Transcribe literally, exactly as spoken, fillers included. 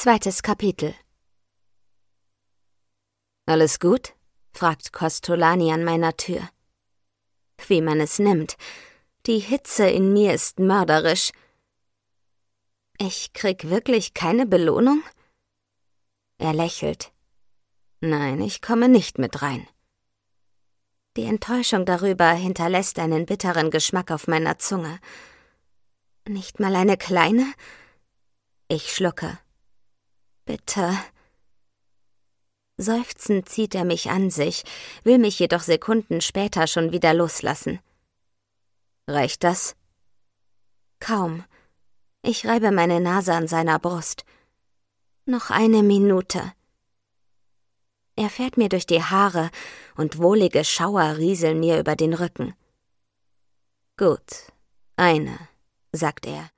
Zweites Kapitel. »Alles gut?« fragt Kostolani an meiner Tür. Wie man es nimmt. Die Hitze in mir ist mörderisch. »Ich krieg wirklich keine Belohnung?« Er lächelt. »Nein, ich komme nicht mit rein.« Die Enttäuschung darüber hinterlässt einen bitteren Geschmack auf meiner Zunge. »Nicht mal eine kleine?« Ich schlucke. »Bitte.« Seufzend zieht er mich an sich, will mich jedoch Sekunden später schon wieder loslassen. »Reicht das?« »Kaum.« Ich reibe meine Nase an seiner Brust. »Noch eine Minute.« Er fährt mir durch die Haare und wohlige Schauer rieseln mir über den Rücken. »Gut, eine«, sagt er.